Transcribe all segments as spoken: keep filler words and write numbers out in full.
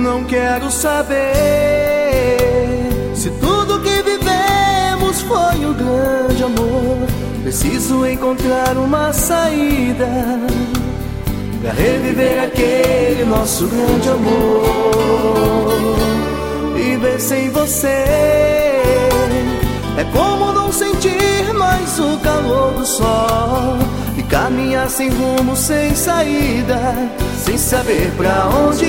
não quero saber se tudo que vivemos foi um grande amor. Preciso encontrar uma saída pra reviver aquele nosso grande amor. Viver sem você é como não sentir mais o calor do sol e caminhar sem rumo, sem saída, sem saber pra onde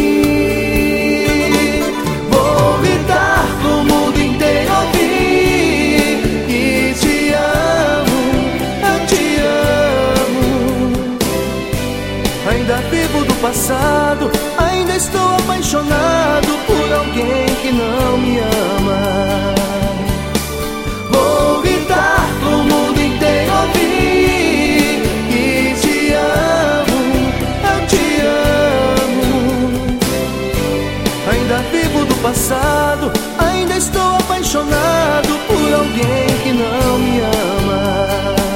ir. Vou gritar pro mundo inteiro ouvir que te amo, eu te amo. Ainda vivo do passado, ainda estou apaixonado por alguém que não me ama. Vou gritar pro mundo inteiro ouvir que te amo, eu te amo. Ainda vivo do passado, ainda estou apaixonado por alguém que não me ama.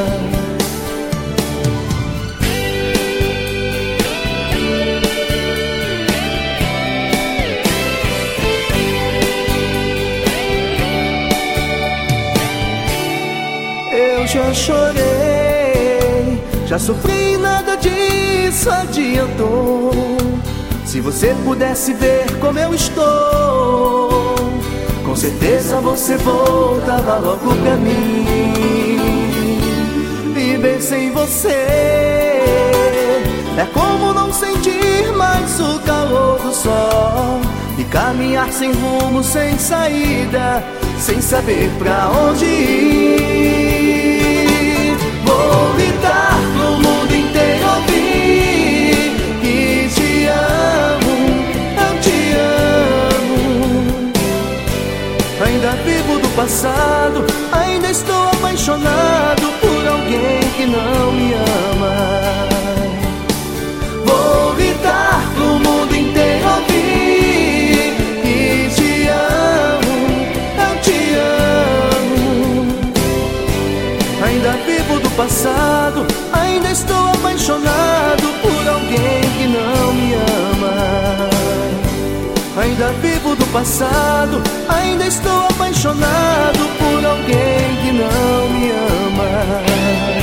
Eu já chorei, já sofri, nada disso adiantou. Se você pudesse ver como eu estou, com certeza você voltava logo pra mim. Viver sem você é como não sentir mais o calor do sol e caminhar sem rumo, sem saída, sem saber pra onde ir. Vou gritar pro mundo inteiro ouvir que te amo, eu te amo. Ainda vivo do passado, ainda estou apaixonado por alguém que não me ama. Vou gritar pro mundo inteiro ouvir que te amo, eu te amo. Ainda vivo do passado, ainda estou apaixonado por alguém que não me ama. Ainda vivo do passado, ainda estou apaixonado por alguém que não me ama.